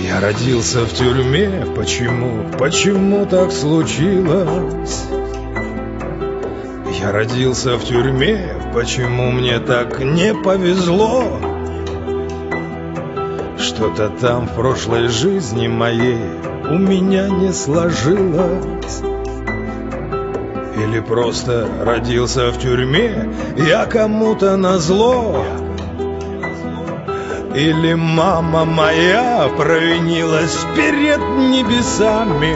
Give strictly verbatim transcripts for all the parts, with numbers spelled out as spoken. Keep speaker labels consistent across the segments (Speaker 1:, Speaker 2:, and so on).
Speaker 1: Я родился в тюрьме, почему, почему так случилось? Я родился в тюрьме, почему мне так не повезло? Что-то там в прошлой жизни моей у меня не сложилось. Или просто родился в тюрьме я кому-то назло? Или мама моя провинилась перед небесами?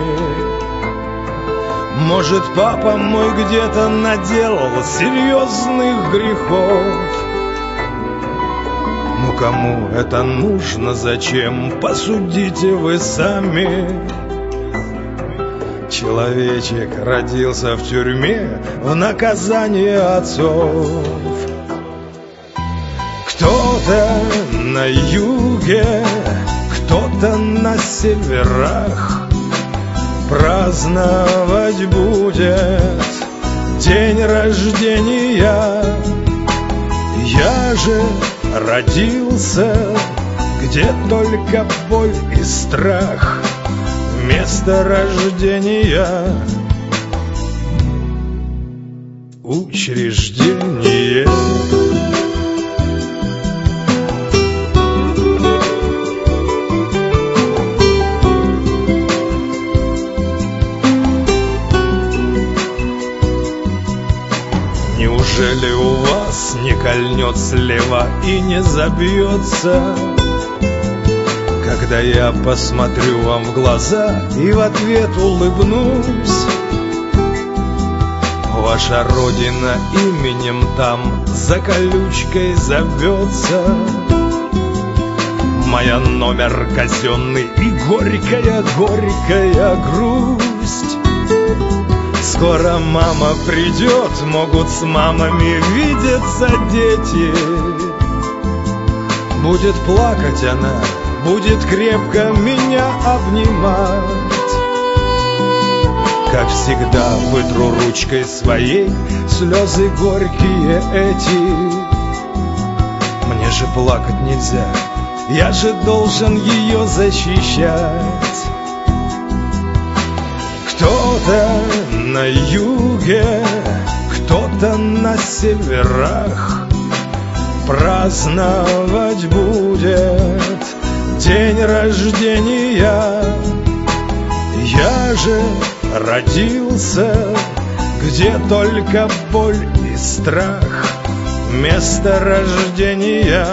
Speaker 1: Может, папа мой где-то наделал серьезных грехов? Ну кому это нужно, зачем, посудите вы сами. Человечек родился в тюрьме в наказание отцов. Кто-то на юге, кто-то на северах праздновать будет день рождения. Я же родился, где только боль и страх. Место рождения — учреждение. Неужели у вас не кольнет слева и не забьется, когда я посмотрю вам в глаза и в ответ улыбнусь? Ваша родина именем там за колючкой зовется. Моя номер казенный и горькая-горькая грусть. Скоро мама придет, могут с мамами видеться дети. Будет плакать она, будет крепко меня обнимать. Как всегда вытру ручкой своей слезы горькие эти. Мне же плакать нельзя, я же должен ее защищать. Кто-то на юге, кто-то на северах праздновать будет день рождения. Я же родился, где только боль и страх. Место рождения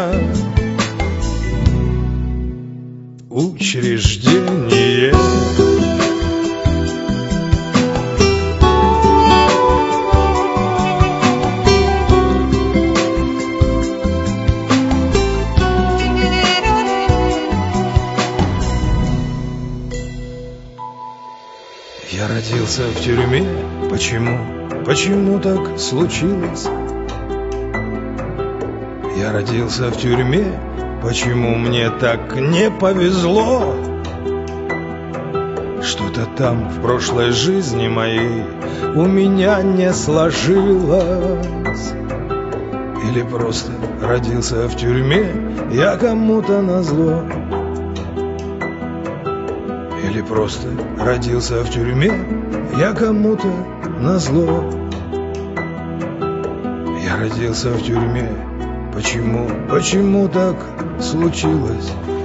Speaker 1: — учреждение. Я родился в тюрьме, почему, почему так случилось? Я родился в тюрьме, почему мне так не повезло? Что-то там в прошлой жизни моей у меня не сложилось. Или просто родился в тюрьме я кому-то назло? Или просто родился в тюрьме я кому-то назло? Я родился в тюрьме, почему, почему так случилось?